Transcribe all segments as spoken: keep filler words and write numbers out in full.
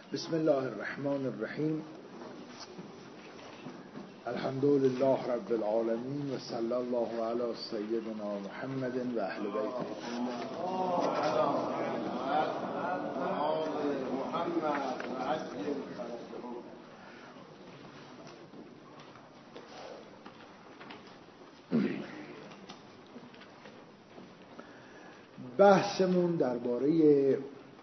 بسم الله الرحمن الرحیم. الحمد لله رب العالمین و صلی الله علی سیدنا محمد و اهل بیته. بحثمون درباره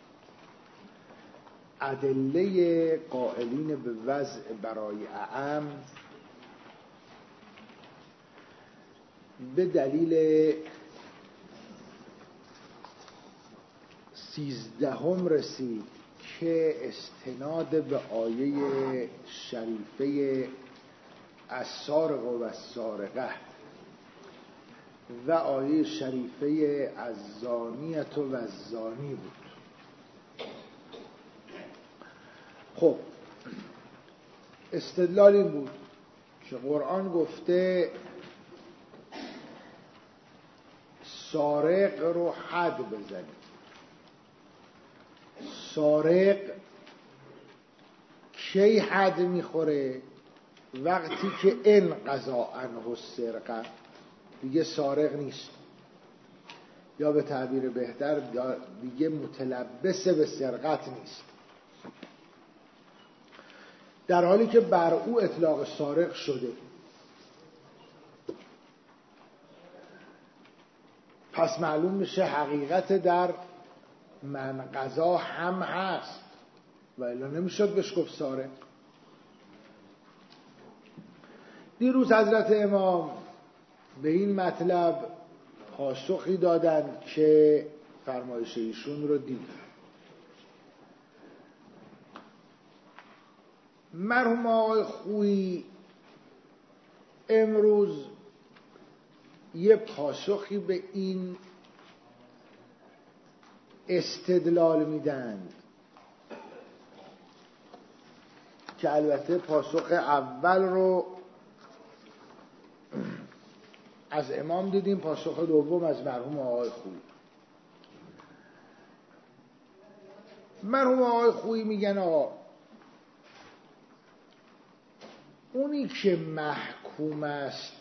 ادله قائلین به وضع برای اعم به دلیل سیزدهم رسید که استناد به آیه شریفه السارق و السارقه و آیه شریفه الزانیة و الزانی بود. خب استدلال این بود که قرآن گفته سارق رو حد بزنید. سارق کی حد میخوره؟ وقتی که انقضا عنه السرقه، دیگه سارق نیست، یا به تعبیر بهتر دیگه متلبس به سرقت نیست، در حالی که بر او اطلاق سارق شده. پس معلوم میشه حقیقت در منقضا هم هست و الا نمیشد بهش گفت سارق. دیروز حضرت امام به این مطلب پاسخی دادند که فرمایش ایشون رو دید. مرحوم آقای خویی امروز یه پاسخی به این استدلال میدند که البته پاسخ اول رو از امام دیدیم، پاسخ دوم از مرحوم آقای خویی. مرحوم آقای خویی میگن آقا اونی که محکوم است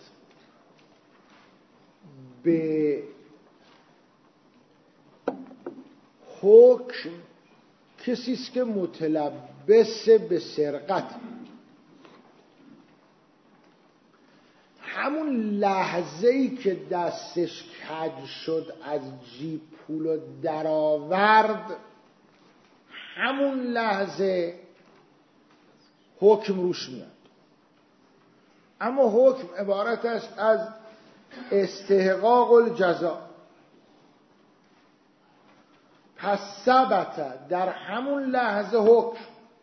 به حکم کسی است که متلبس به سرقت، همون لحظه‌ای که دستش کج شد از جیب پولو درآورد، همون لحظه حکم روش میاد. اما حکم عبارت است از استحقاق الجزا. پس ثبت در همون لحظه حکم.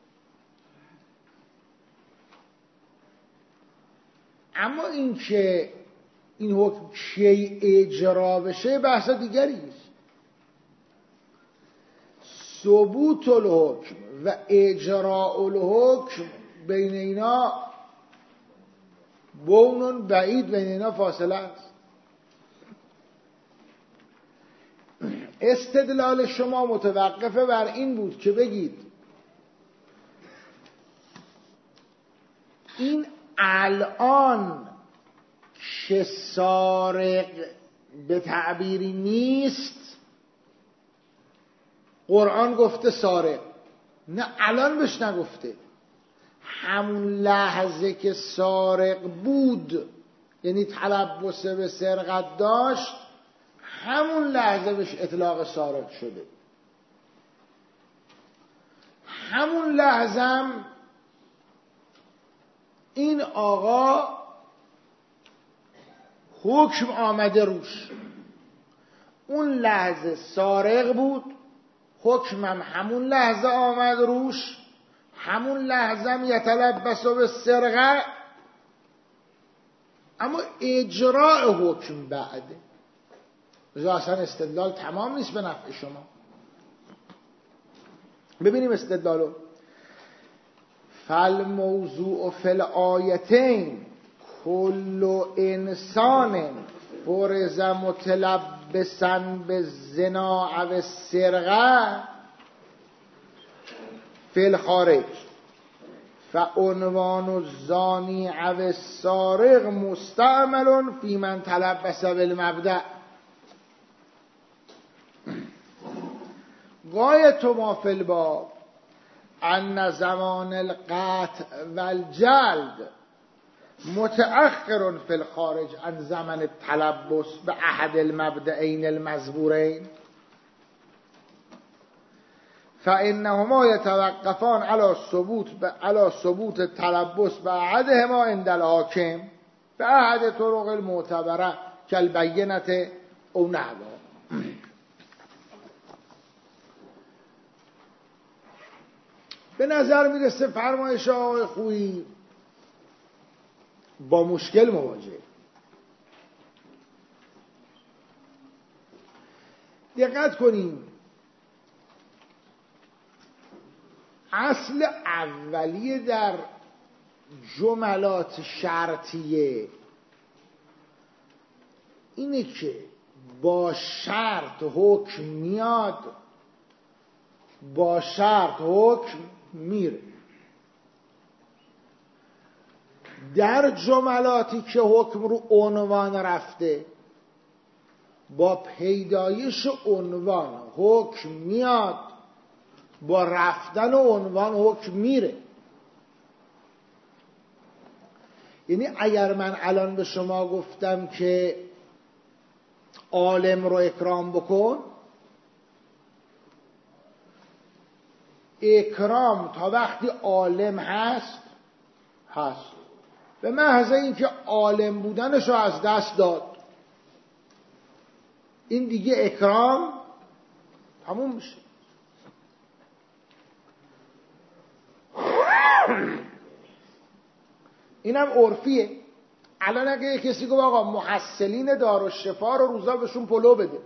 اما این که این حکم کی اجرا بشه بحث دیگری است. ثبوت الحکم و اجراء الحکم بین اینا بون بعید، بین اینا فاصله است. استدلال شما متوقفه بر این بود که بگید این الان که سارق به تعبیری نیست، قرآن گفته سارق، نه الان بهش نگفته، همون لحظه که سارق بود یعنی تلبس به سرقت داشت، همون لحظه بهش اطلاق سارق شده. همون لحظه هم این آقا حکم آمده روش. اون لحظه سارق بود، حکمم همون لحظه آمد روش، همون لحظه هم یتلبس به سرقه، اما اجراء حکم بعده. بذار اصلا استدلال تمام نیست به نفع شما. ببینیم استدلالو. فالموضوع فی الآیتین کل انسان فرض متلبسا به زنا و سرقه فی فی الخارج فعنوان الزانی او السارق مستعمل فی من تلبس بالمبدأ. غایت ما فی الباب ان زمان القطع والجلد متأخر فی الخارج عن زمن التلبس به احد المبدئین المذکورین فانهما یتوقفان علی ثبوت علی ثبوت التلبس به احدهما عند الحاکم به احد طرق المعتبره کالبینة او نحوها. به نظر میرسه فرمایش آقای خویی با مشکل مواجه. دقت کنیم اصل اولیه در جملات شرطیه اینه که با شرط حکم میاد، با شرط حکم میره. در جملاتی که حکم رو عنوان رفته با پیدایش عنوان حکم میاد، با رفتن عنوان حکم میره. یعنی اگر من الان به شما گفتم که عالم رو اکرام بکن، اکرام تا وقتی عالم هست هست، به محض اینکه عالم بودنش رو از دست داد این دیگه اکرام تموم میشه. اینم عرفیه. الان اگه کسی گفت آقا محصلین دارالشفا رو روزا بهشون پلو بده،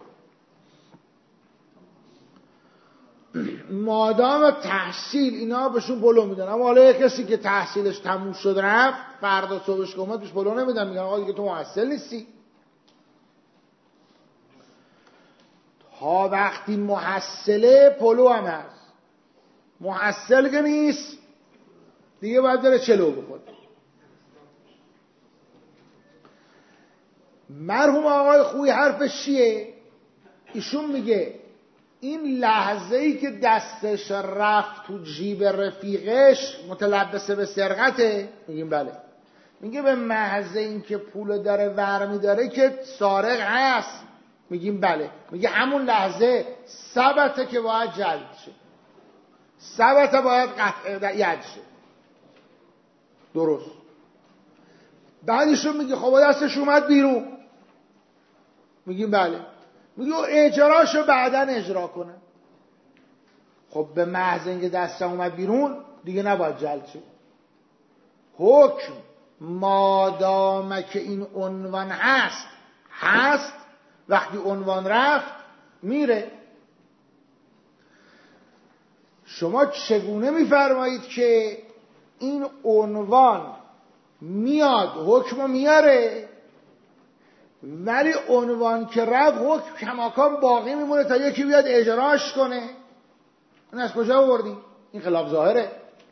مادام تحصیل اینا بهشون پلو میدن، اما حالا کسی که تحصیلش تموم شد رفت فردا صبحش که اومد بهش پلو نمیدن، میگن آقا دیگه تو محصل نیستی. تا وقتی محصله پلو هم هست، محصل که نیست دیگه باید داره چلو بخوره. مرحوم آقای خویی حرفش چیه؟ ایشون میگه این لحظه ای که دستش رفت تو جیب رفیقش متلبسه به سرقته، میگیم بله. میگه به محض این که پول داره ور میداره که سارق هست، میگیم بله. میگه همون لحظه ثبته که باید جلد شه، ثبته باید قطع ید شه. درست. بعدشون میگه خب دستش اومد بیرون، میگیم بله. میگه اجراشو بعداً اجرا کنه. خب به محض اینکه دستش اومد بیرون دیگه نباید جلد شه. حکم مادام که این عنوان هست هست، وقتی عنوان رفت میره. شما چگونه میفرمایید که این عنوان میاد حکم میاره، ولی عنوان که رفت حکم کماکان باقی میمونه تا یکی بیاد اجراش کنه؟ این از کجا آوردی؟ این خلاف ظاهره.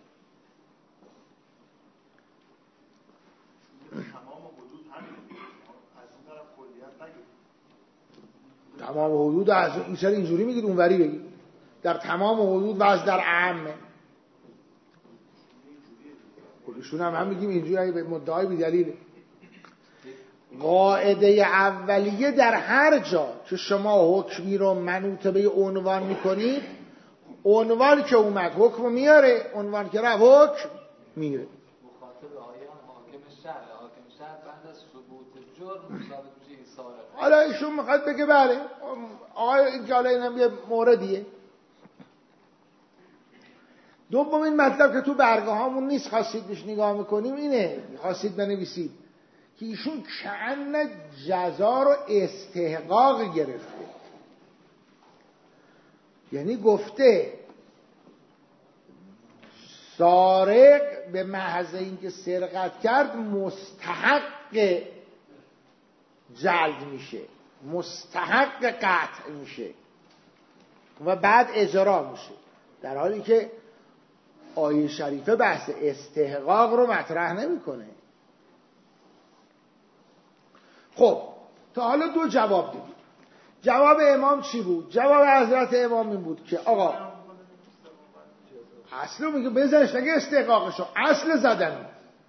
تمام حدود از این سر اینجوری میگید اونوری بگید، در تمام حدود و از در عامه. خودشون هم هم میگیم اینجوری به مدعای بی‌دلیله. قاعده اولیه در هر جا که شما حکمی رو منوط به عنوان میکنید، عنوان که اومد حکم میاره، عنوان که رفت حکم میره. مخاطب آیان حاکم شهر، حاکم شهر بعد از ثبوت جرم ثابت میشه این سارق. حالا ایشون میخواد بگه بله آقای این که حالا اینم یه موردیه. دومین مطلب که تو برگه هامون نیست خواستید بهش نگاه میکنیم اینه، خواستید بنویسید که ایشون کأن جزا رو استحقاق گرفته. یعنی گفته سارق به محض اینکه سرقت کرد مستحق جلد میشه، مستحق قطع میشه و بعد اجرا میشه، در حالی که آیه شریفه بحث استحقاق رو مطرح نمیکنه. خب تا حالا دو جواب دیدیم. جواب امام چی بود؟ جواب حضرت امام این بود که آقا اصل میگه بزنش، نگه استحقاقشو، اصل زدن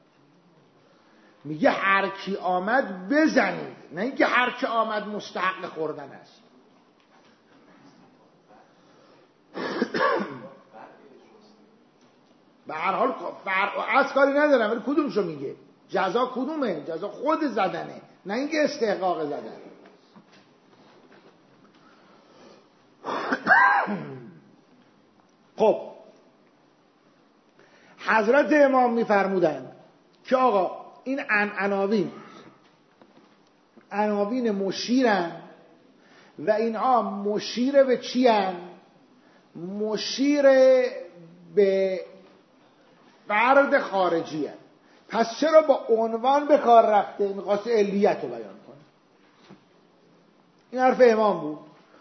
میگه هر کی آمد بزنید، نه اینکه هر کی آمد مستحق خوردن است. به هر حال از کاری ندارم، ولی کدومشو میگه؟ جزا کدومه؟ جزا خود زدنه، نه اینکه استحقاق زدن. خب حضرت امام میفرمودن که آقا این عناوین عناوین مشیرن و اینها مشیر به چی هن؟ مشیر به فرد خارجی هن. پس چرا با عنوان به کار رفته؟ میخواسته علیت رو بیان کنه. این حرف امام بود.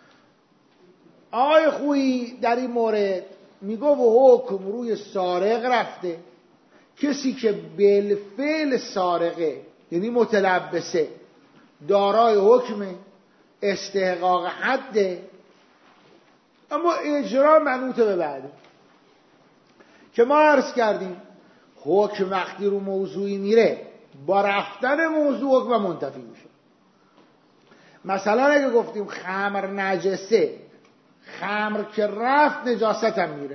آقای خویی در این مورد میگه و حکم روی سارق رفته، کسی که بالفعل سارقه یعنی متلبسه دارای حکم استحقاق حده، اما اجرا منوط به بعده. که ما عرض کردیم حکم وقتی رو موضوعی میره با رفتن موضوع حکم منتفی میشه. مثلا اگه گفتیم خمر نجسه، خمر که رفت نجاست هم میره.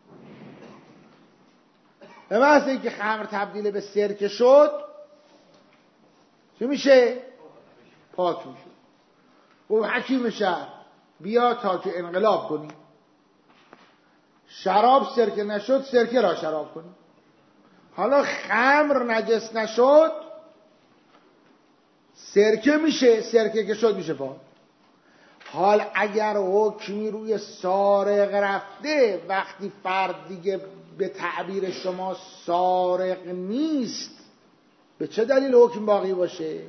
به محض اینکه خمر تبدیل به سرکه شد چه میشه؟ پاک میشه. و حکیم شهر بیا تا که انقلاب کنی، شراب سرکه نشد سرکه را شراب کنی. حالا خمر نجس نشد سرکه میشه، سرکه که شد میشه پاک. حال اگر حکمی روی سارق رفته، وقتی فرد دیگه به تعبیر شما سارق نیست، به چه دلیل حکم باقی باشه؟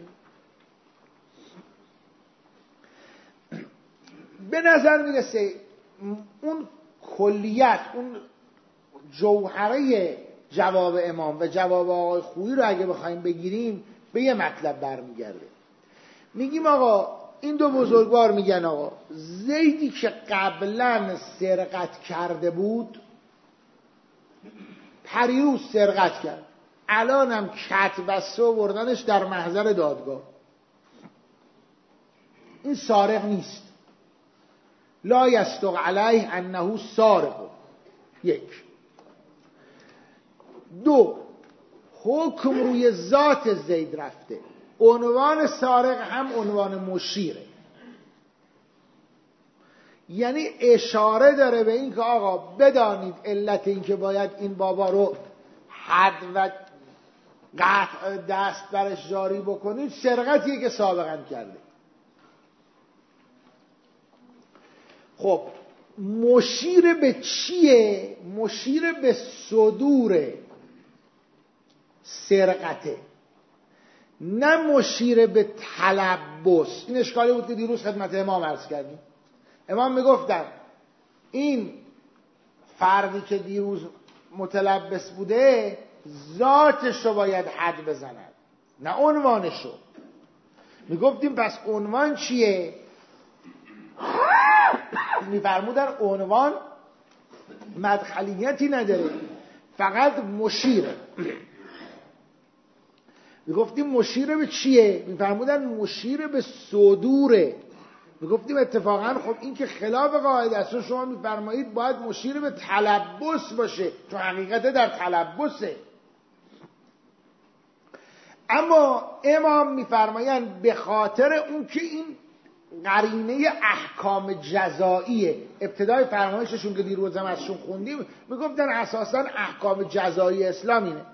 به نظر میرسه اون کلیت، اون جوهره جواب امام و جواب آقای خویی رو اگه بخوایم بگیریم به یه مطلب برمیگرده. میگیم آقا این دو بزرگوار میگن آقا زیدی که قبلا سرقت کرده بود پریروز سرقت کرد، الان هم کت بسته و بردنش در محضر دادگاه، این سارق نیست. لا یصدق علیه انه سارق. یک. دو، حکم روی ذات زید رفته، عنوان سارق هم عنوان مشیره، یعنی اشاره داره به این که آقا بدانید علت این که باید این بابا رو حد و قطع دست برش جاری بکنید سرقتیه که سابقا کرده. خب مشیر به چیه؟ مشیر به صدور سرقته، نه مشیر به تلبس. این اشکالی بود که دیروز خدمت امام عرض کردیم. امام میگفتن این فردی که دیروز متلبس بوده ذاتش رو باید حد بزند، نه عنوانش رو. میگفتیم پس عنوان چیه؟ میفرمودن عنوان مدخلیتی نداره، فقط مشیره. میگفتیم مشیر به چیه؟ میفرمودن مشیر به صدوره. میگفتیم اتفاقا خب این که خلاف قاعده است. شما میفرمایید باید مشیر به تلبس باشه، چون حقیقت در تلبسه. اما امام میفرمایند به خاطر اون که این قرینه احکام جزاییه، ابتدای فرمایششون که دیروز هم ازشون خوندیم میگفتن اساسا احکام جزایی اسلام اینه.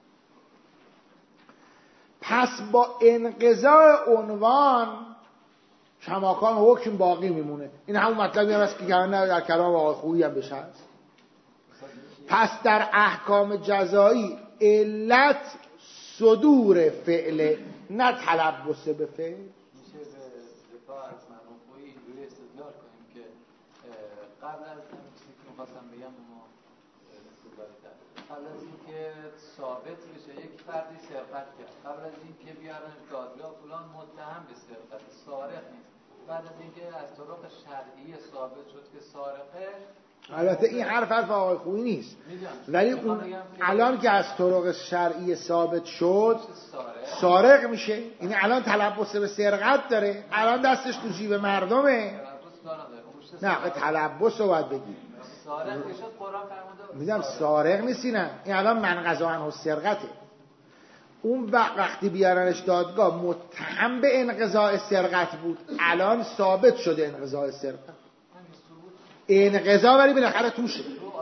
پس با انقضاء عنوان کماکان حکم باقی میمونه. این همون مطلبی هم هست که در کلام آقای خویی هم بشه هست. پس در احکام جزایی علت صدور فعل، نه تلبس به فعل. میشه به دفاع از مرحوم خویی اینجوری استدلال کنیم که قبل از این چیزی که می‌خواستم بگم ما استدلال کردیم. قبل از اینکه ثابت بشه یک فردی سرقت کرد، قبل از اینکه بیارنش دادگاه فلان متهم به سرقت، سارق نیست. بعد از اینکه از طرق شرعی ثابت شد که سارقه، البته این حرف حرف آقای خویی نیست، ولی اون الان که از طرق شرعی ثابت شد سارق میشه. این الان تلبس به سرقت داره، الان دستش تو جیب مردمه. نه تلبس رو باید بگی. سارق که شد قرآن فرموده میگم سارق نیستی. نه این الان من قضا عنه سرقته. اون وقتی بیارنش دادگاه متهم به انقضاء سرقت بود، الان ثابت شده انقضاء سرقت. انقضاء ولی بالاخره توشه،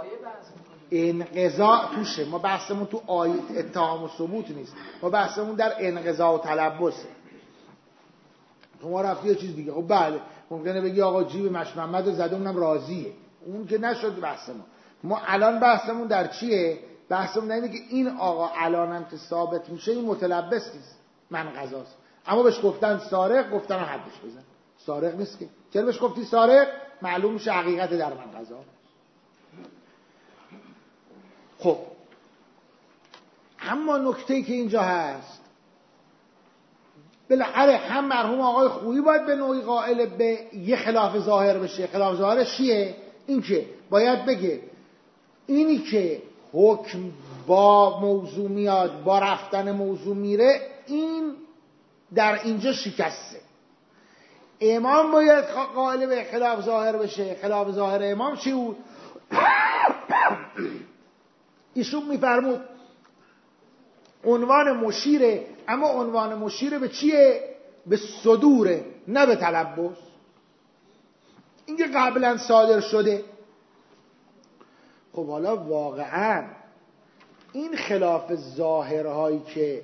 انقضاء توشه. ما بحثمون تو آیه اتهام و ثبوت نیست، ما بحثمون در انقضاء و تلبسه. شما رفتی یه چیز دیگه، خب بله ممکنه بگی آقا جیب مش محمد رو زده اونم راضیه، اون که نشد بحث ما. ما الان بحثمون در چیه؟ بحثمون در اینه که این آقا الان هم که ثابت میشه این متلبس نیست، من قضاست. اما بهش گفتن سارق، گفتن حدش بزن. سارق نیست که. چرا بهش گفتی سارق؟ معلوم میشه حقیقت در من قضا. خب اما نکته‌ای که اینجا هست، بالاخره هم مرحوم آقای خویی باید به نوعی قائل به یه خلاف ظاهر بشه. خلاف ظاهرش چیه؟ این که باید بگه اینی که حکم با موضوع میاد، با رفتن موضوع میره، این در اینجا شکسته. امام باید قائل به خلاف ظاهر بشه. خلاف ظاهر امام چی بود؟ ایشون میفرمود عنوان مشیره، اما عنوان مشیره به چیه؟ به صدوره، نه به تلبس. این که قبلا صادر شده. خب حالا واقعا این خلاف ظاهرهایی که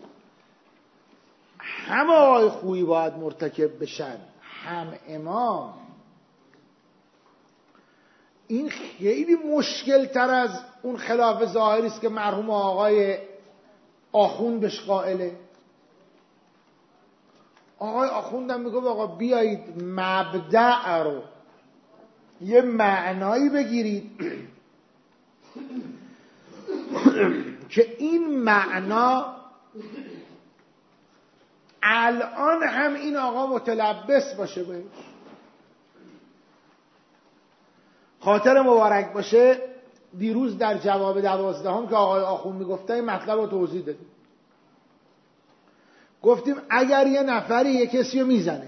همه آقای خویی باید مرتکب بشن، هم امام، این خیلی مشکل تر از اون خلاف ظاهری است که مرحوم آقای آخوند بهش قائله. آقای آخوند هم میگه آقا بیایید مبدأ رو یه معنایی بگیرید که این معنا الان هم این آقا متلبس باشه بهش. خاطر مبارک باشه دیروز در جواب دوازدهم که آقای آخوند میگفته این مطلب رو توضیح دادیم. گفتیم اگر یه نفری یه کسی رو میزنه،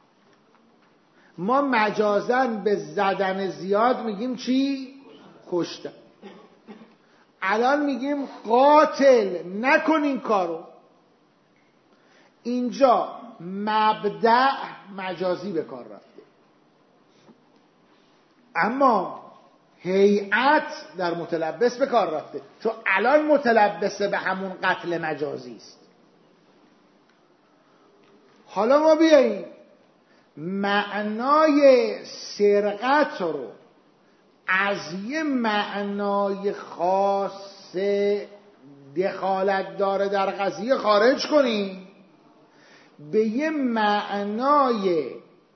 ما مجازاً به زدن زیاد میگیم چی؟ کشتن. الان میگیم قاتل نکن این کارو. اینجا مبدأ مجازی به کار رفته، اما هیئت در متلبس به کار رفته، چون الان متلبسه به همون قتل مجازی است. حالا ما بیاییم معنای سرقت رو از یه معنای خاص دخالت داره در قضیه خارج کنیم، به یه معنای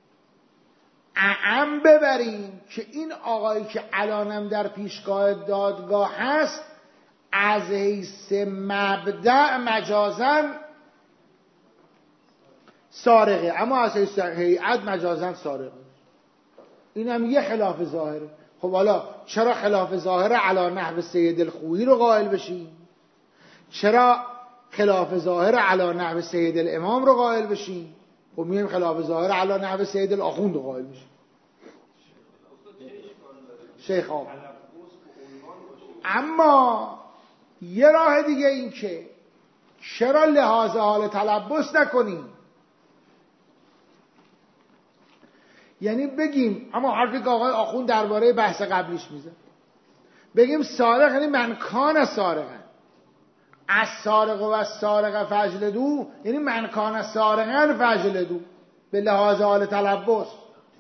اعم ببریم که این آقایی که الانم در پیشگاه دادگاه هست از حیث مبدأ مجازاً سارقه، اما از حیث هیئت مجازاً سارقه. این هم یه خلاف ظاهره. خب حالا چرا خلاف ظاهره علی نحو سید الخویی رو قائل بشیم؟ چرا خلاف ظاهره علی نحو سید الامام رو قائل بشیم؟ خب میگیم خلاف ظاهره علی نحو سید الاخوند رو قائل بشیم. شیخ آقا اما یه راه دیگه این که چرا لحاظ حال تلبس نکنیم؟ یعنی بگیم، اما حرفی که آقای آخوند درباره بحث قبلیش میزن، بگیم سارق یعنی من کان سارقن، از سارق و از سارق فجلدو، یعنی من کان سارقن فجلدو به لحاظ حال تلبس.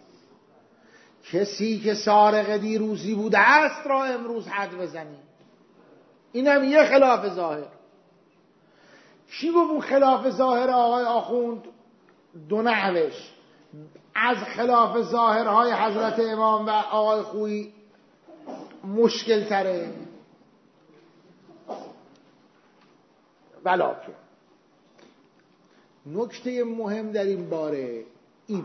کسی که سارق دیروزی بوده است را امروز حد بزنیم. این هم یه خلاف ظاهر. چی گفت اون خلاف ظاهر آقای آخوند؟ دو نحوش. از خلاف ظاهرهای حضرت امام و آقای خویی مشکل تره. ولکن نکته مهم در این باره اینه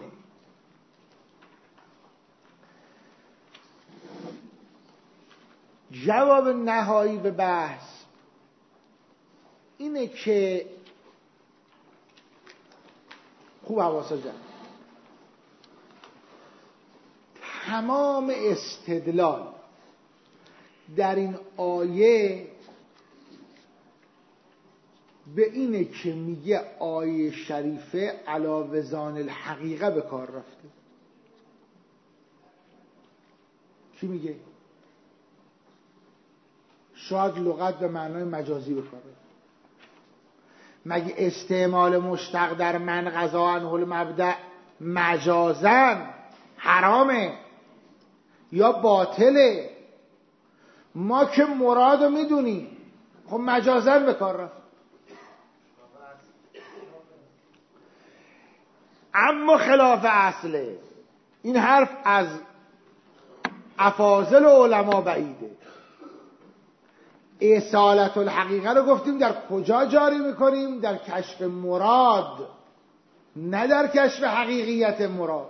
جواب نهایی به بحث اینه که خوب حواسا جمع تمام استدلال در این آیه به اینه که میگه آیه شریفه علی وزان الحقیقه به کار رفته. کی میگه؟ شاید لغت به معنای مجازی به کار رفته. مگه استعمال مشتق در من غذا عنه المبدأ مجازن حرامه یا باطله؟ ما که مرادو میدونیم، خب مجازن به کار رفت. اما خلاف اصله. این حرف از افاضل علما بعیده. اصالت الحقیقه رو گفتیم در کجا جاری میکنیم؟ در کشف مراد، نه در کشف حقیقیت مراد.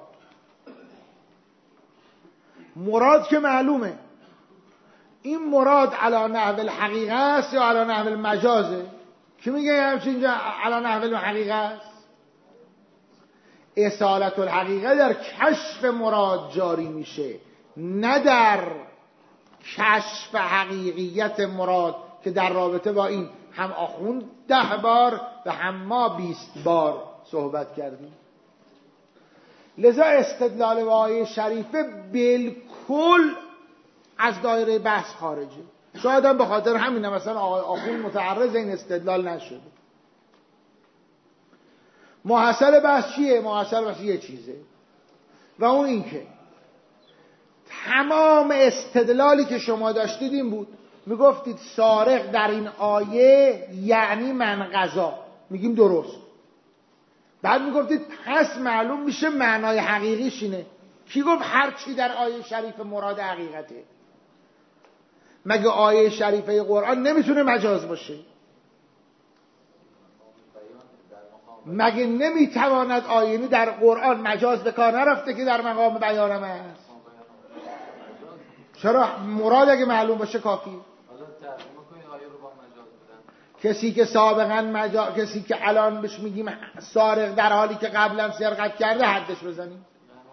مراد که معلومه، این مراد علی نحو الحقیقه است یا علی نحو المجازه؟ کی میگه همچین جا علی نحو الحقیقه است؟ اصالت الحقیقه در کشف مراد جاری میشه، نه در کشف حقیقیت مراد که در رابطه با این هم آخوند ده بار و هم ما بیست بار صحبت کردیم. لذا استدلال با آیه شریفه بالکل از دایره بحث خارجه. شاید هم به خاطر همینه مثلا آقای آخوند متعرض این استدلال نشده. محصل بحث چیه؟ محصل بحث یه چیزه و اون این که تمام استدلالی که شما داشتید این بود، میگفتید سارق در این آیه یعنی منقضا، میگیم درست. بعد میگفتید پس معلوم میشه معنای حقیقیش اینه. کی گفت هر چی در آیه شریف مراد حقیقته؟ مگه آیه شریفه قرآن نمیتونه مجاز باشه؟ مگه نمیتواند آیه در قرآن مجاز به کار نرفته که در مقام بیانم است؟ چرا؟ مراد اگه معلوم باشه کافی. کسی که سابقا مجاز، کسی که الان بهش میگیم سارق در حالی که قبلا سرقت کرده حدش بزنیم.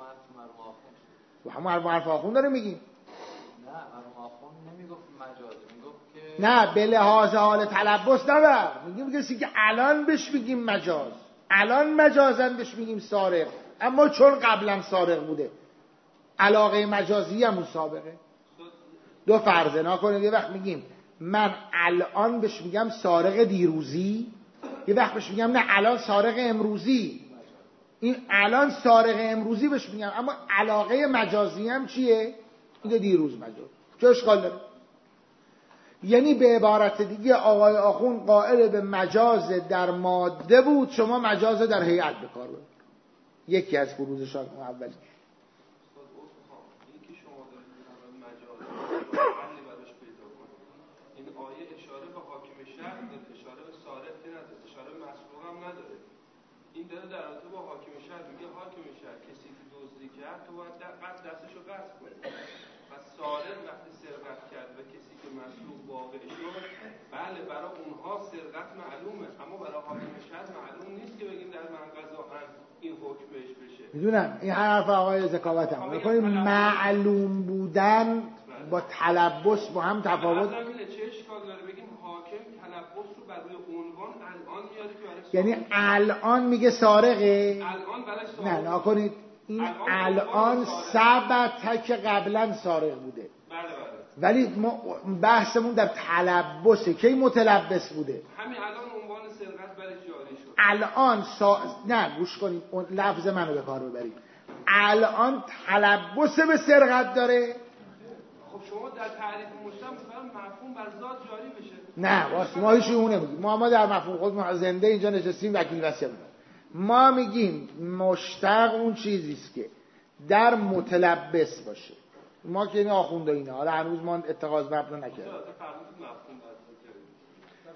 و همون حرف آخوند داره میگیم. نه مرحوم آخوند نمیگفت مجاز، میگفت که نه به لحاظ حال تلبس نبر، میگیم کسی که الان بهش میگیم مجاز، الان مجازن بهش میگیم سارق، اما چون قبلا سارق بوده علاقه مجازی همون سابقه. دو فرضه نکنید، یه وقت میگیم من الان بهش میگم سارق دیروزی، یه وقت بهش میگم نه الان سارق امروزی. این الان سارق امروزی بهش میگم، اما علاقه مجازی هم چیه؟ این دیروز مجاز. چه اشکال داره؟ یعنی به عبارت دیگه آقای آخوند قائل به مجاز در ماده بود، شما مجاز در هیئت به کار ببرید. یکی از فروزشان اولی. این داره در رابطه با حاکم شهر میگه حاکم شهر کسی که دزدی کرد تو باید قطع دستشو قطع کنی. پس سارق وقتی سرقت کرد و کسی که مسلوب واقع شد، بله برای اونها سرقت معلومه، اما برای حاکم شهر معلوم نیست که بگیم در منقضا این حکم بهش بشه. میدونم این حرف آقای ذکاوت هم میکنیم معلوم بودن با تلبس با هم تفاوت. چه اشکال داره بگیم حاکم تلبس رو بر روی عنوان الان میاره که برای یعنی الان میگه سارقه؟ الان برای سارق نه نکنید این الان ثبت که قبلا سارق بوده. بله بله. ولی ما بحثمون در تلبسه. کی متلبس بوده؟ همین الان عنوان سرقت برای جاری شد. الان سا... نه گوش کنید لفظ منو به کار ببرید. الان تلبس به سرقت داره. خب شما در تعریف مجتمع میفرم مفهوم بر ذات جاری بشه. نه واسه ما هیچ اون نمیگیم. ما ما در مفهوم خود زنده اینجا نشستیم وکیل وصیت می‌کنیم. ما میگیم مشتق اون چیزی است که در متلبس باشه. ما که این آخونده اینا حالا هنوز ما اتخاذ مبنا نکردیم.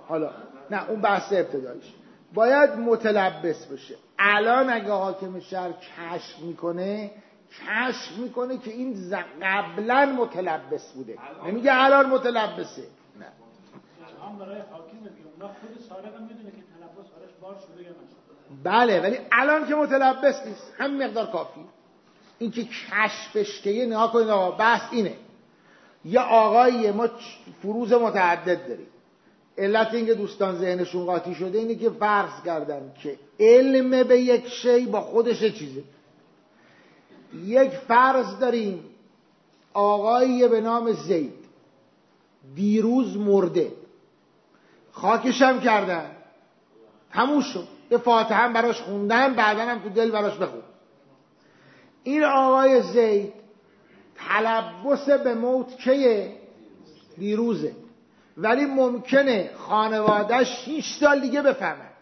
حالا نه اون بحث ابتدایش باید متلبس بشه. الان اگه حاکم شهر کشف میکنه کشف میکنه که این قبلا متلبس بوده، نمیگه الان متلبسه. نه الان برای حاکم میگه اونا خود سارق هم میدونه که تلبس آرش بار شده یا نشده. بله ولی الان که متلبس نیست، هم مقدار کافی. این که کشفش که یه نها کنید آقا بحث اینه. یا آقایی ما فروز متعدد داریم، علت این که دوستان ذهنشون قاطی شده اینه که فرض کردن که علم به یک شی با خودش چیزه. یک فرض داریم آقایی به نام زید دیروز مرده، خاکش هم کردن، تموم شد، یه فاتحه هم براش خوندن، بعدن هم تو دل براش بخون. این آقای زید تلبس به موت کیه؟ دیروزه، ولی ممکنه خانواده‌اش شیش سال دیگه بفهمن.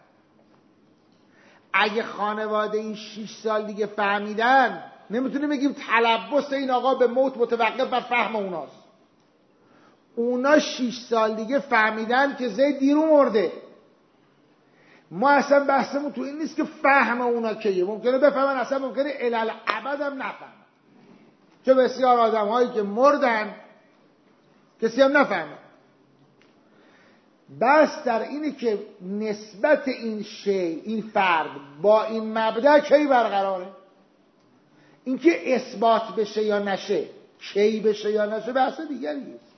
اگه خانواده این شیش سال دیگه فهمیدن نمیتونیم بگیم تلبس این آقا به موت متوقف بر فهم اوناست. اونا شیش سال دیگه فهمیدن که زید دیرو مرده. ما اصلا بحثمون تو این نیست که فهم اونا کیه، ممکنه بفهمن، اصلا ممکنه الالعبد هم نفهمن، چه بسیار آدم هایی که مردن کسی هم نفهمن. بس در اینه که نسبت این شی، این فرد با این مبدأ کی برقراره. این که اثبات بشه یا نشه، کی بشه یا نشه بحث دیگری است.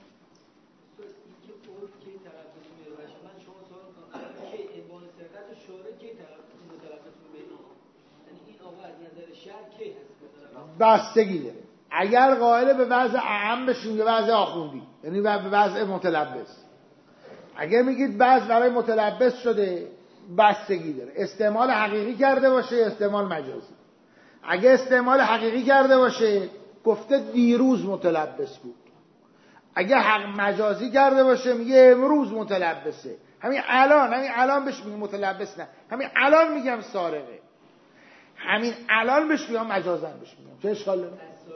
بستگی داره. اگر قائل به وضع اعم بشیم یا وضع آخوندی، یعنی به وضع متلبس. اگر میگید بعض برای متلبس شده، بستگی داره. استعمال حقیقی کرده باشه، استعمال مجازی. اگه استعمال حقیقی کرده باشه گفته دیروز متلبس بود. اگه حق مجازی کرده باشه میگه امروز متلبسه. همین الان، همین الان بهش میگم متلبس، نه همین الان میگم سارقه، همین الان بهش میگم مجازن بهش میگم. چه اشکال داره؟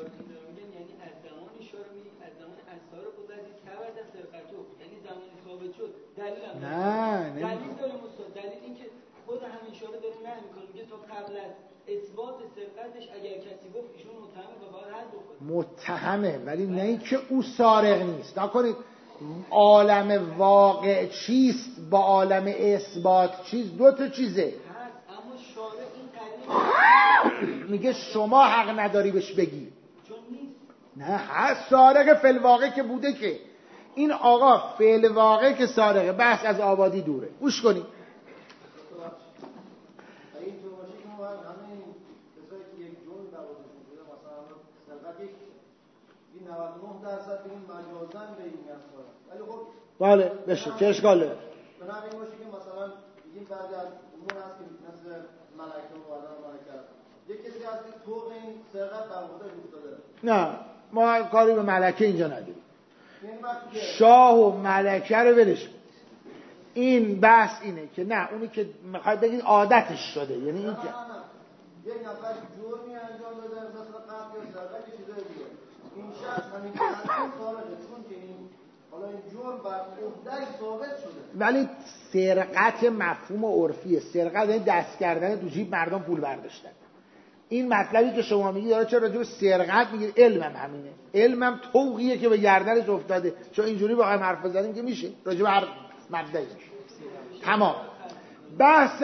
نه نه دلیل داره مستند. دلیل این که خود همین اشاره داره نه میکنه، میگه تا قبل از اثبات سرقتش اگر کسی گفت ایشون متهمه و باید حد بکنه. متهمه ولی نه اینکه او سارق نیست. نکنید عالم واقع چیست با عالم اثبات چیست، دو تا چیزه. هست اما شارع این تعریف میگه شما حق نداری بهش بگی چون نیست. نه هست سارق فی الواقع که بوده. که این آقا فی الواقع که سارقه، بحث از آبادی دوره. گوش کنید. این تو باشه که ما همین کسایی که یک جون دوازشون شده مثلا سرقت یک این نود و نه درصد این مجازن به این میاد. ولی خب بله بشه چه اشکال داره؟ بنابراین این باشه که مثلا این بعضی از امور هست که مثل ملکه و آدم ملکه هست. یک کسی از این طوق این سرقت در خودش افتاده. نه ما کاری به ملکه اینجا نداریم. شاه و ملکه رو ولش. این بحث اینه که نه اونی که میخواد بگید عادتش شده، یعنی این که یک نفر جرمی انجام داده مثل قتل یا سرقت چیزای دیگه، این شخص همین قتل سارقه، چون که این حالا این جرم بر عهده‌اش ثابت شده. ولی سرقت مفهوم عرفیه. سرقت یعنی دست کردن تو جیب مردم پول برداشتن. این مطلبی که شما میگی داره چرا راجع به سرقت میگی؟ علمم همینه. علمم طوقیه که به گردنش افتاده. چون اینجوری با هم حرف بزنیم که میشه راجع به هر مبدأی میشه. تمام. بحث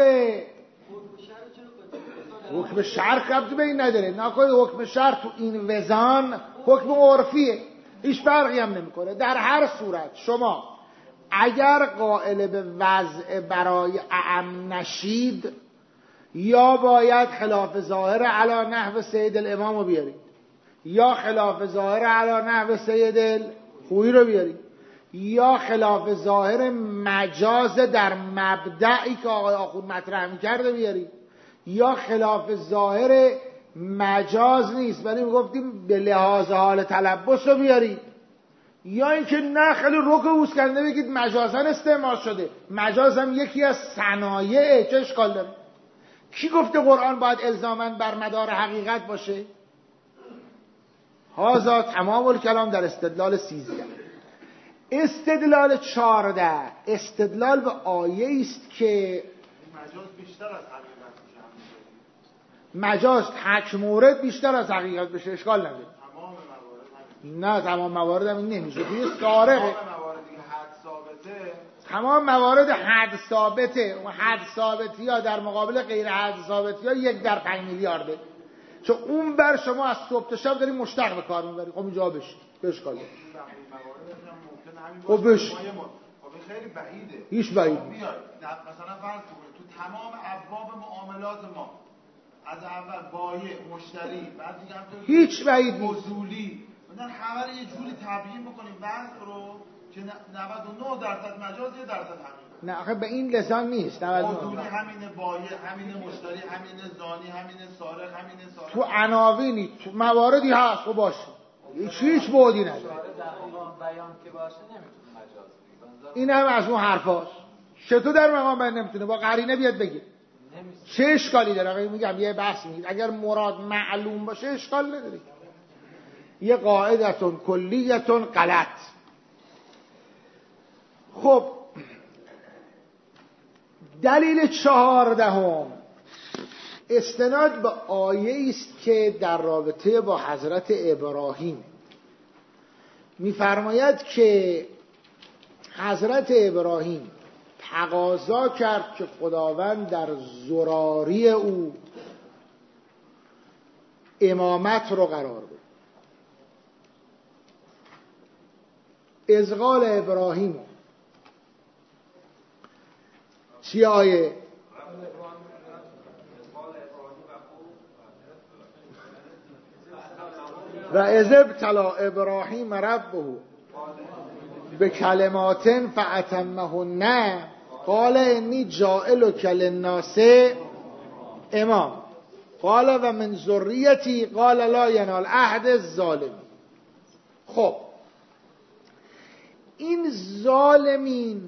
حکم شرع ربطی به این نداره. نکنید حکم شرع تو این وزان حکم عرفیه، هیچ فرقی هم نمیکنه. در هر صورت شما اگر قائل به وضع برای اعم نشید، یا باید خلاف ظاهر علی نحو سید الامام رو بیارید، یا خلاف ظاهر علی نحو سید الخویی رو بیارید، یا خلاف ظاهر مجاز در مبدعی که آقای آخوند مطرح می‌کرده بیارید، یا خلاف ظاهر مجاز نیست ولی میگفتیم به لحاظ حال تلبس رو بیارید، یا اینکه نه خیلی رک و بوسکنده بگید مجازن استعمال شده. مجاز هم یکی از صنایع، چه اشکال داره؟ کی گفته قرآن باید الزاماً بر مدار حقیقت باشه؟ هذا تمام الکلام در استدلال سیزده. استدلال چهارده استدلال به آیه است که مجاز بیشتر از حقیقت میشه. مجاز تک مورد بیشتر از حقیقت بشه اشکال نداره. تمام موارد نه تمام موارد هم این نمیشه. توی سارق تمام موارد دیگه حد ثابته. تمام موارد حد ثابته. اون حد ثابتی ها در مقابل غیر حد ثابتی ها یک در پنج میلیارده. چون اون بر شما از صبح تا شب داری مشتق به کار میبری. خب اینجا بشه اشکال نداره. خب بشه خیلی بعیده. هیچ بعید نیست. مثلا فرض کنید تو تمام ابواب معاملات ما از اول بایع مشتری بعد دیگه هم تو هیچ بعید نیست. اصولی مثلا همه رو یه جوری تبیین بکنیم وضع رو که نود و نه درصد مجاز یه درصد حقیقت. نه آخه به این لسان نیست. اصولی همینه بایع همینه مشتری همینه زانی همینه سارق همینه سارق. تو عناوینی تو مواردی هست خب باشه. هیچ هیچ بعدی نداره. در مقام بیان که باشه نمیتونه مجاز بگیره. این هم از اون حرفاست. چطور در مقام بیان نمیتونه؟ با قرینه بیاد بگه. چه اشکالی داره؟ آقا میگم یه بحث میگید اگر مراد معلوم باشه اشکال نداره. یه قاعدتون کلیتون غلط. خب دلیل چهاردهم استناد به آیه است که در رابطه با حضرت ابراهیم می‌فرماید که حضرت ابراهیم تقاضا کرد که خداوند در زراری او امامت رو قرار بده. از قال ابراهیم چی آیه؟ و اذ ابتلی ابراهیم ربه به کلمات فاتمهن قال انی جاعلک للناس امام قال و من ذریتی قال لا ینال عهد الظالمین. خب این ظالمین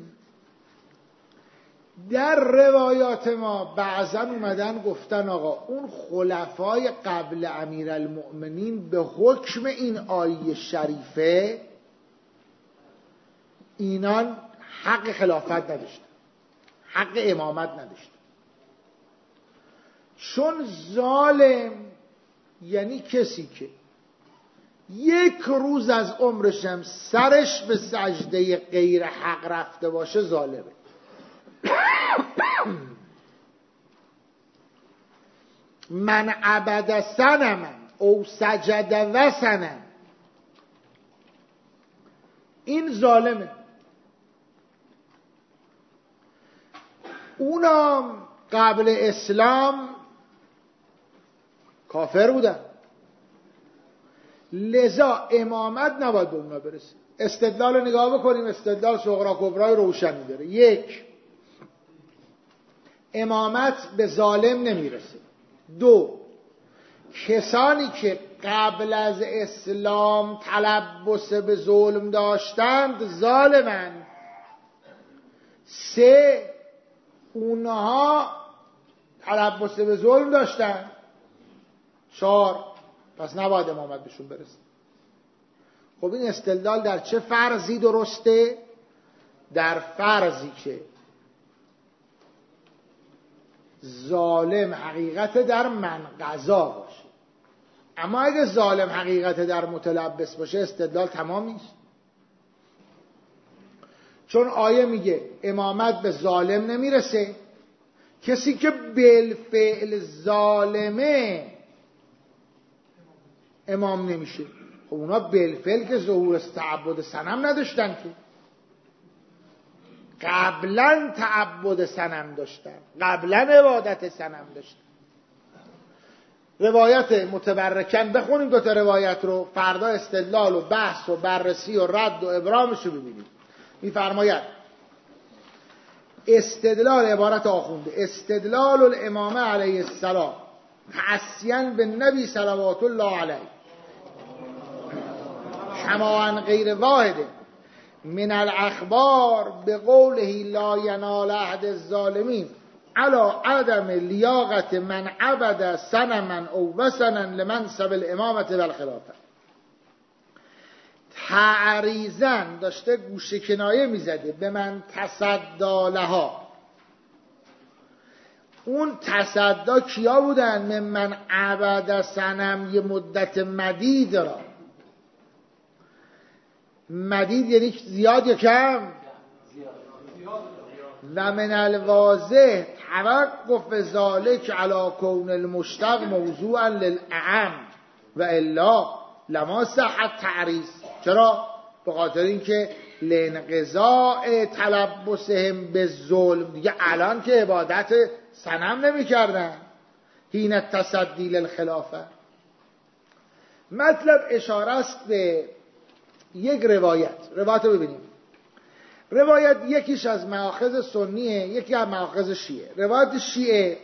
در روایات ما بعضا اومدن گفتن آقا اون خلفای قبل امیرالمؤمنین به حکم این آیه شریفه اینان حق خلافت نداشتن، حق امامت نداشتن، چون ظالم یعنی کسی که یک روز از عمرش هم سرش به سجده غیر حق رفته باشه ظالمه. من عبد صنما او سجد وثنا این ظالمه. اونا قبل اسلام کافر بودن، لذا امامت نباید به اونا برسه. استدلال رو نگاه بکنیم، استدلال صغرا کبرای روشنی داره. یک، امامت به ظالم نمیرسه. دو، کسانی که قبل از اسلام تلبس به ظلم داشتند ظالمند. سه، اونها تلبس به ظلم داشتند. چهار، پس نباید امامت بهشون برسه. خب این استدلال در چه فرضی درسته؟ در فرضی که ظالم حقیقت در من قضا باشه. اما اگه ظالم حقیقت در متلبس باشه استدلال تمام نیست. چون آیه میگه امامت به ظالم نمیرسه، کسی که بالفعل ظالمه امام نمیشه. خب اونا بالفعل که ظهور تعبد صنم نداشتن، که قبلا تعبد صنم داشتن، قبلا عبادت صنم داشتن. روایت متبرکن بخونیم دوتا روایت رو، فردا استدلال و بحث و بررسی و رد و ابرامش رو ببینیم. میفرماید استدلال، عبارت آخونده، استدلال الامامه علیه السلام حسین به نبی صلوات الله علیه کمان غیر واحد من الاخبار به قوله لا ینال عهد الظالمین علی عدم لیاقت من عبد صنما او وثنا لمنصب الامامه والخلافه. تعریزن داشته گوشه کنایه میزده به من تصدا لها. اون تصدا کیا بودن؟ من من عبد صنم، یه مدت مدید را. مدید یعنی زیاد یا کم؟ و من الواضح توقف ذالک علی کون المشتق موضوعا للاعم و الا لما صحت تعریض. چرا؟ به خاطر اینکه لانقضاء تلبسهم بالظلم، دیگه الان که عبادت صنم نمی کردن، حین التصدی للخلافه. مطلب اشاره است به یک روایت. روایت رو ببینیم. روایت یکیش از مآخذ سنیه، یکی از مآخذ شیعه. روایت شیعه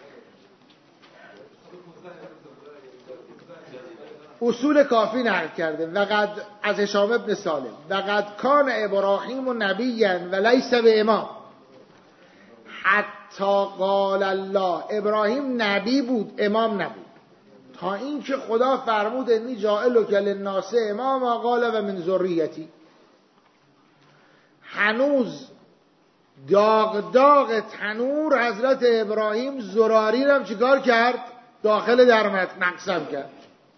اصول کافی نقل کرده و قد از هشام ابن سالم و قد کان ابراهیم و نبیا و لیس به امام حتی قال الله. ابراهیم نبی بود، امام نبود، تا اینکه خدا فرمود انی جاعلک للناس اماما قال و من ذریتی. هنوز داغ داغ تنور حضرت ابراهیم زراری رو هم چیکار کرد؟ داخل در مقسم کرد.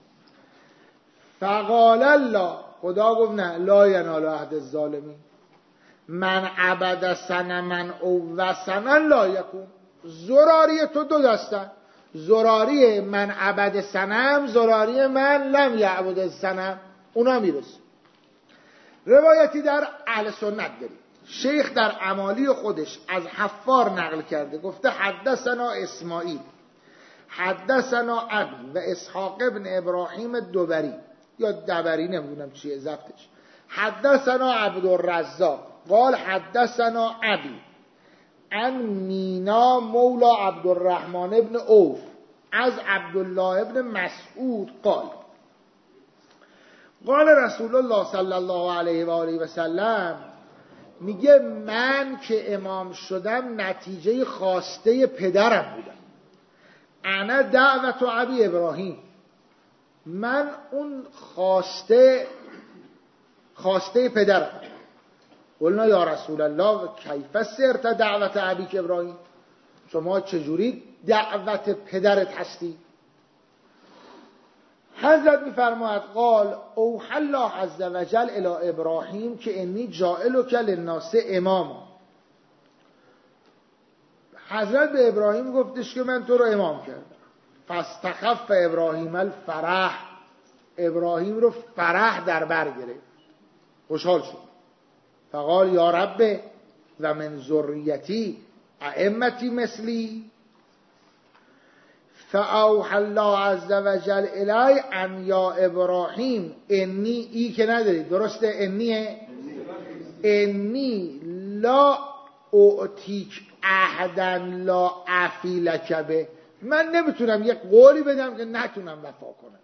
فقال الله، خدا گفت نه، لا ینال عهد الظالمین، من عبد صنما او وثنا لا یکون. زراری تو دو دستن، زراری من عبد صنم، زراری من لم یعبد الصنم، اونا میرسه. روایتی در اهل سنت داریم. شیخ در اعمالی خودش از حفار نقل کرده، گفته حدثنا اسماعیل حدثنا ابی و اسحاق ابن ابراهیم دوبری یا دبری، نمیدونم چیه ضبطش. حدثنا عبدالرزاق قال حدثنا ابی عن مینا مولا عبدالرحمن ابن عوف از عبدالله ابن مسعود قال قال رسول الله صلی الله علیه و آله و سلم، میگه من که امام شدم نتیجه خواسته پدرم بودم. انا دعوت ابی ابراهیم، من اون خواسته خواسته پدرم. قلنا یا رسول الله کیف سرت دعوت ابیک ابراهیم، شما چجوری دعوت پدرت هستی؟ حضرت میفرماید قال اوحی الله عز وجل الی ابراهیم که انی جاعلک للناس اماما. حضرت به ابراهیم گفتش که من تو رو امام کردم. فاستخف ابراهیم الفرح، ابراهیم رو فرح در بر گرفت، خوشحال شد. فقال یا رب و من ذریتی ائمتی مثلی. فاوحی الله عز وجل الی ان یا ابراهیم انی، ای که نداری درسته، انیه انی لا اعطیک احدا لا افی لک به، من نمیتونم یک قولی بدم که نتونم وفا کنم،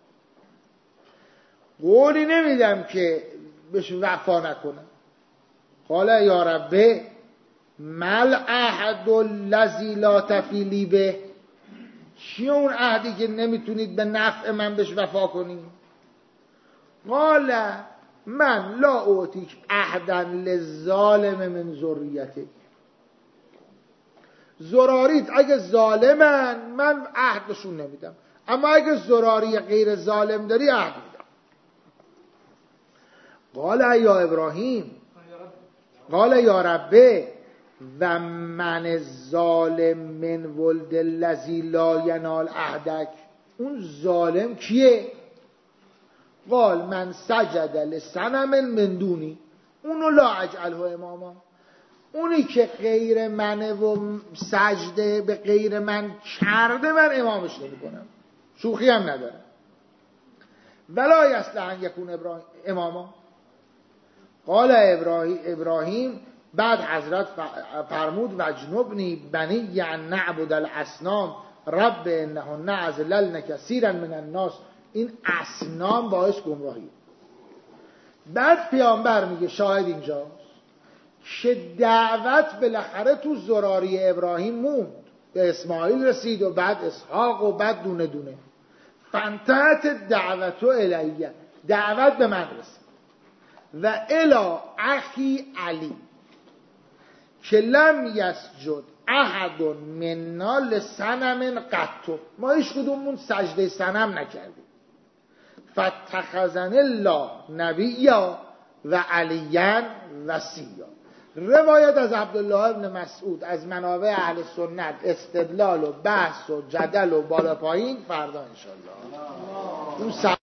قولی نمیدم که بهش وفا نکنم. قال یا رب مل عهد الذی لا تفی لی به، چیه اون عهدی که نمیتونید به نفع من بهش وفا کنید؟ قال من لا اعطیک احدا للظالم من ذریته، زراریت اگه ظالمن من عهدشون نمیدم، اما اگه زراری غیر ظالم داری عهد میدم. قال یا ابراهیم قال یا رب و من الظالم من ولد الذی لا ینال عهدک، اون ظالم کیه؟ قال من سجد لصنم من دونی، اونو لا اجعله اماما، اونی که غیر منه و سجده به غیر من کرده من امامش نمی کنم، شوخی هم ندارم. ولا یصلح ان یکون ابراهیم اماما. قال ابراهیم, ابراهیم بعد حضرت فرمود وجنبنی بنی ان نعبد الاصنام رب انهن اضللن کثیرا من الناس، این اصنام باعث گمراهی. بعد پیامبر میگه شاهد اینجاست که دعوت بالاخره تو زراری ابراهیم موند، به اسماعیل رسید و بعد اسحاق و بعد دونه دونه. فانتهت دعوت الیه، دعوت به من رسید. و الی اخی علی که لم یسجد احد منا لصنم قط، ما هیچ کدوممون سجده صنم نکردیم. فاتخذنی الله نبیا و علیاً وصیا. روایت از عبدالله ابن مسعود از منابع اهل سنت، استدلال و بحث و جدل و بالا پایین فردا انشالله. اون